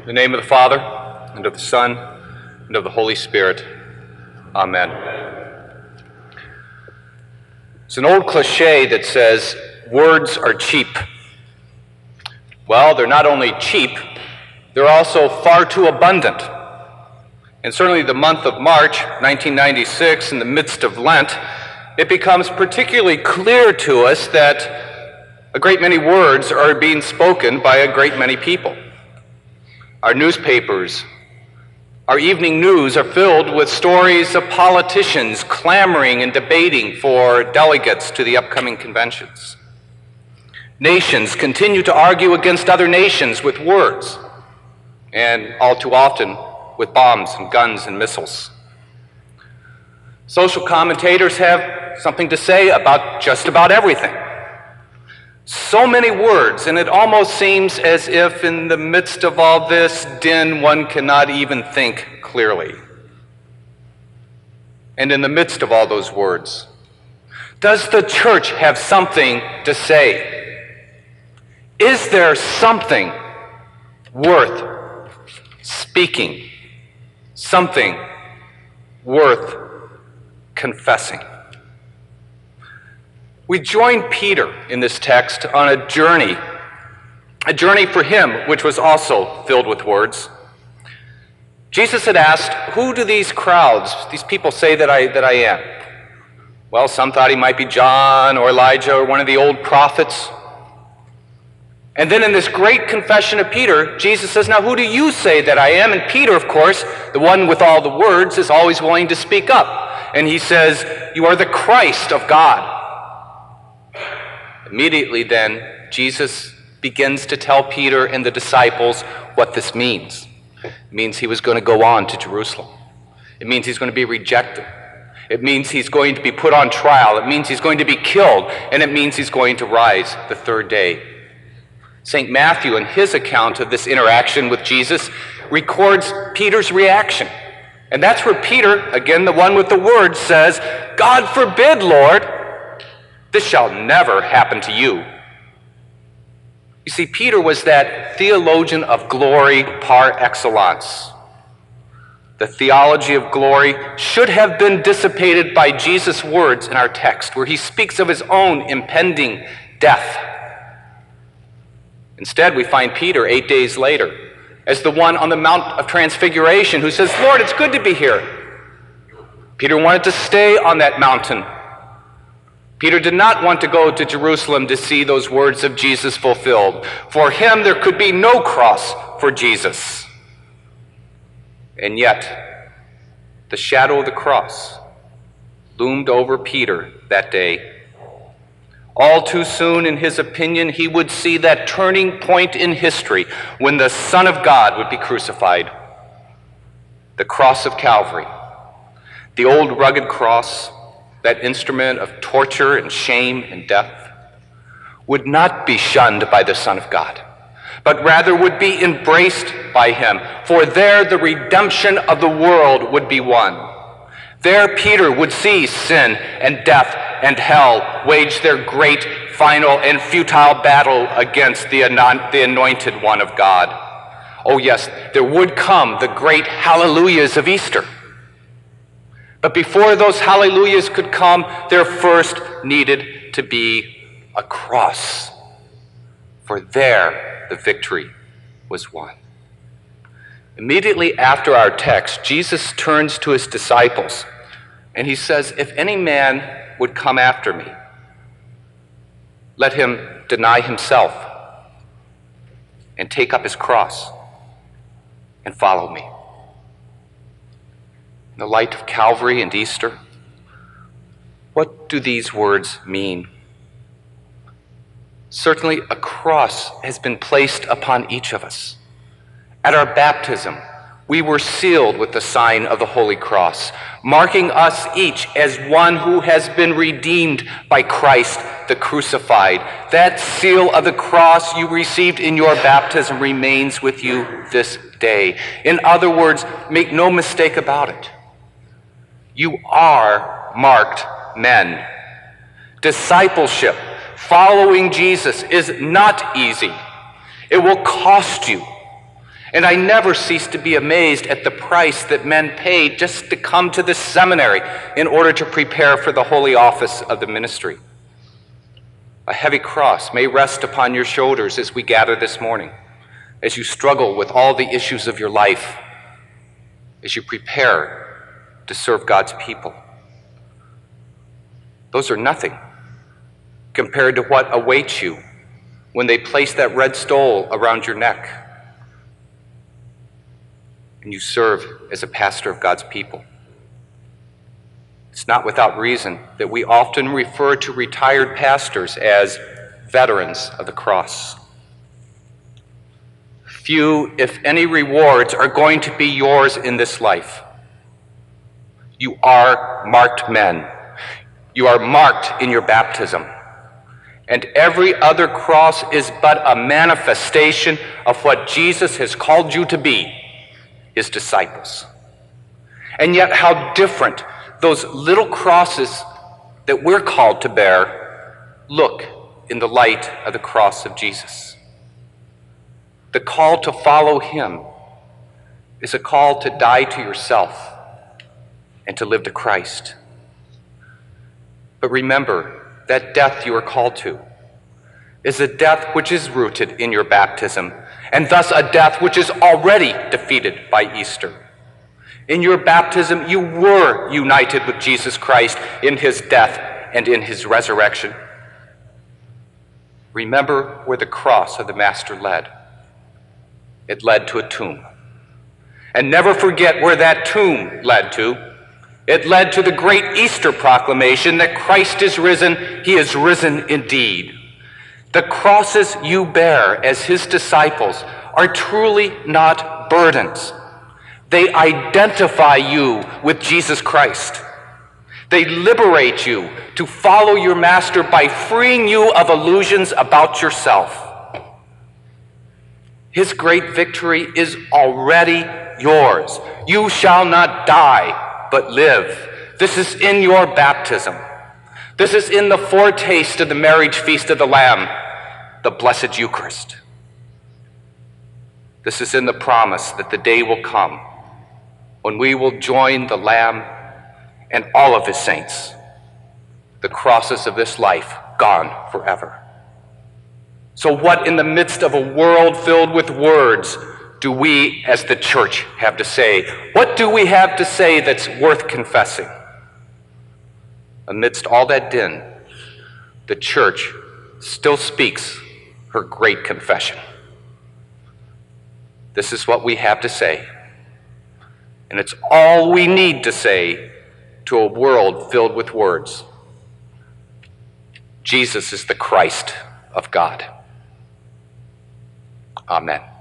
In the name of the Father, and of the Son, and of the Holy Spirit. Amen. It's an old cliche that says, words are cheap. Well, they're not only cheap, they're also far too abundant. And certainly the month of March, 1996, in the midst of Lent, it becomes particularly clear to us that a great many words are being spoken by a great many people. Our newspapers, our evening news are filled with stories of politicians clamoring and debating for delegates to the upcoming conventions. Nations continue to argue against other nations with words, and all too often with bombs and guns and missiles. Social commentators have something to say about just about everything. So many words, and it almost seems as if in the midst of all this din, one cannot even think clearly. And in the midst of all those words, does the church have something to say? Is there something worth speaking? Something worth confessing? We join Peter in this text on a journey for him which was also filled with words. Jesus had asked, who do these crowds, these people say that I am? Well, some thought he might be John or Elijah or one of the old prophets. And then in this great confession of Peter, Jesus says, now who do you say that I am? And Peter, of course, the one with all the words, is always willing to speak up. And he says, you are the Christ of God. Immediately then, Jesus begins to tell Peter and the disciples what this means. It means he was going to go on to Jerusalem. It means he's going to be rejected. It means he's going to be put on trial. It means he's going to be killed. And it means he's going to rise the third day. St. Matthew, in his account of this interaction with Jesus, records Peter's reaction. And that's where Peter, again the one with the words, says, God forbid, Lord, this shall never happen to you. You see, Peter was that theologian of glory par excellence. The theology of glory should have been dissipated by Jesus' words in our text, where he speaks of his own impending death. Instead, we find Peter 8 days later as the one on the Mount of Transfiguration who says, Lord, it's good to be here. Peter wanted to stay on that mountain. Peter did not want to go to Jerusalem to see those words of Jesus fulfilled. For him, there could be no cross for Jesus. And yet, the shadow of the cross loomed over Peter that day. All too soon, in his opinion, he would see that turning point in history when the Son of God would be crucified. The cross of Calvary, the old rugged cross, that instrument of torture and shame and death, would not be shunned by the Son of God, but rather would be embraced by him. For there the redemption of the world would be won. There Peter would see sin and death and hell wage their great, final, and futile battle against the anointed one of God. Oh yes, there would come the great hallelujahs of Easter. But before those hallelujahs could come, there first needed to be a cross. For there the victory was won. Immediately after our text, Jesus turns to his disciples and he says, if any man would come after me, let him deny himself and take up his cross and follow me. In the light of Calvary and Easter, what do these words mean? Certainly, a cross has been placed upon each of us. At our baptism, we were sealed with the sign of the Holy Cross, marking us each as one who has been redeemed by Christ the crucified. That seal of the cross you received in your baptism remains with you this day. In other words, make no mistake about it. You are marked men. Discipleship, following Jesus, is not easy. It will cost you. And I never cease to be amazed at the price that men paid just to come to this seminary in order to prepare for the holy office of the ministry. A heavy cross may rest upon your shoulders as we gather this morning, as you struggle with all the issues of your life, as you prepare to serve God's people. Those are nothing compared to what awaits you when they place that red stole around your neck and you serve as a pastor of God's people. It's not without reason that we often refer to retired pastors as veterans of the cross. Few, if any, rewards are going to be yours in this life. You are marked men. You are marked in your baptism. And every other cross is but a manifestation of what Jesus has called you to be, his disciples. And yet how different those little crosses that we're called to bear look in the light of the cross of Jesus. The call to follow him is a call to die to yourself and to live to Christ. But remember, that death you are called to is a death which is rooted in your baptism, and thus a death which is already defeated by Easter. In your baptism, you were united with Jesus Christ in his death and in his resurrection. Remember where the cross of the Master led. It led to a tomb. And never forget where that tomb led to. It led to the great Easter proclamation that Christ is risen, he is risen indeed. The crosses you bear as his disciples are truly not burdens. They identify you with Jesus Christ. They liberate you to follow your master by freeing you of illusions about yourself. His great victory is already yours. You shall not die, but live. This is in your baptism. This is in the foretaste of the marriage feast of the Lamb, the Blessed Eucharist. This is in the promise that the day will come when we will join the Lamb and all of his saints, the crosses of this life gone forever. So what in the midst of a world filled with words do we as the church have to say? What do we have to say that's worth confessing? Amidst all that din, the church still speaks her great confession. This is what we have to say, and it's all we need to say to a world filled with words. Jesus is the Christ of God. Amen.